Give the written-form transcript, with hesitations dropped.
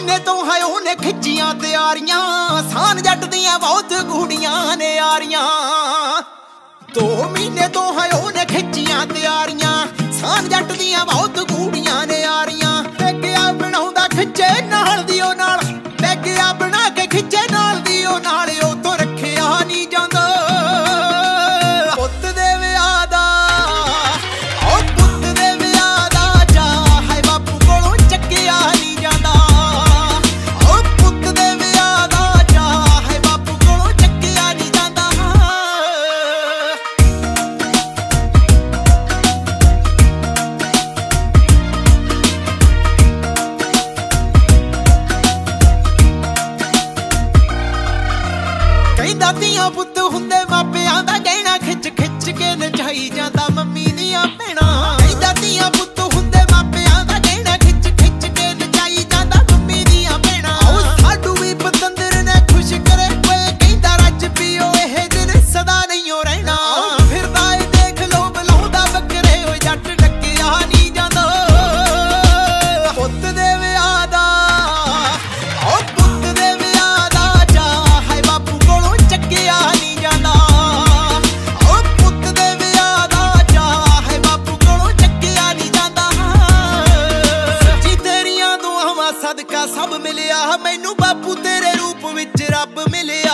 ਮਹੀਨੇ ਤੋਂ ਹੈ ਉਹਨੇ ਖਿੱਚੀਆਂ ਤਿਆਰੀਆਂ, ਸਾਨ ਜੱਟ ਦੀਆਂ ਬਹੁਤ ਗੂੜੀਆਂ ਨੇ ਯਾਰੀਆਂ। 2 ਮਹੀਨੇ ਤੋਂ ਹੈ ਉਹਨੇ ਖਿੱਚੀਆਂ ਤਿਆਰੀਆਂ, ਸਾਨ ਜੱਟ ਦੀਆਂ ਬਹੁਤ ਗੂੜੀਆਂ ਨੇ ਯਾਰੀਆਂ। ਪੈਗਿਆ ਬਣਾਉਂਦਾ ਖਿੱਚੇ ਨਾਲ ਦੀ ਉਹ ਨਾਲ, ਪੈਗਿਆ ਬਣਾ ਕੇ ਖਿੱਚੇ ਨਾਲ ਦੀ ਉਹ ਨਾਲ, ਉਹ ਤੋਂ ਰੱਖਿਆ ਨਹੀਂ ਜਾਂਦਾ ਪੁੱਤ ਦੇ ਵਿਆਹ ਦਾ। ਉਹ ਪੁੱਤ ਦੇ ਵਿਆਹ ਦਾ ਜਾ ਹੈ ਬਾਪੂ ਕੋਲੋਂ ਚੱਕਿਆ ਨਹੀਂ ਜਾਂਦਾ। ਉਹ ਪੁੱਤ ਦੇ ਵਿਆਹ ਦਾ ਜਾ ਹੈ ਬਾਪੂ ਕੋਲੋਂ ਚੱਕਿਆ ਨਹੀਂ ਜਾਂਦਾ। ਕਹਿੰਦਾ ਧੀਆਂ ਪੁੱਤ ਹੁੰਦੇ ਮਾਪਿਆਂ ਦਾ ਗਹਿਣਾ ਖਿੱਚ ਖਿੱਚ ਕੇ ਨਚਾਈ ਜਾਂਦਾ ਮੰਮੀ ਦੀਆਂ ਭੈਣਾਂ। ਕਹਿੰਦਾ ਧੀਆਂ ਪੁੱਤ ਹੁੰਦੇ ਮਾਪਿਆਂ ਦਾ ਗਹਿਣਾ ਖਿੱਚ ਖਿੱਚ ਕੇ ਨਚਾਈ ਜਾਂਦਾ ਮੰਮੀ ਦੀਆਂ ਭੈਣਾਂ। ਉਹ ਸਾਡੂ ਵੀ ਪਤੰਦਰ ਨੇ ਖੁਸ਼ ਕਰੇ ਹੋਏ, ਕਹਿੰਦਾ ਰੱਜ ਪੀਓ ਇਹ ਦਿਨ ਸਦਾ ਨਹੀਂ ਓ ਰਹਿਣਾ। ਫਿਰਦਾ ਏ ਦੇਖ ਲੋ ਬਲਾਉਂਦਾ ਬੱਕਰੇ, ਓਏ ਜੱਟ ਡੱਕਿਆ ਨਹੀਂ ਜਾਂਦਾ ਪੁੱਤ ਦੇ ਵਿਆਹ ਦਾ। ਉਹ ਪੁੱਤ ਦੇ ਵਿਆਹ ਦਾ ਜਾ ਹੈ ਬਾਪੂ ਕੋਲੋਂ ਚੱਕਿਆ ਨਹੀਂ ਜਾਂਦਾ। ਉਹ ਪੁੱਤ ਦੇ ਵਿਆਹ ਦਾ ਜਾ ਹੈ ਬਾਪੂ ਕੋਲੋਂ ਚੱਕਿਆ ਨਹੀਂ ਜਾਂਦਾ। ਸੱਚੀ ਤੇਰੀਆਂ ਦੁਆਵਾਂ ਸਦਕਾ ਸਭ ਮਿਲਿਆ, ਮੈਨੂੰ ਬਾਪੂ ਤੇਰੇ ਰੂਪ ਵਿੱਚ ਰੱਬ ਮਿਲਿਆ।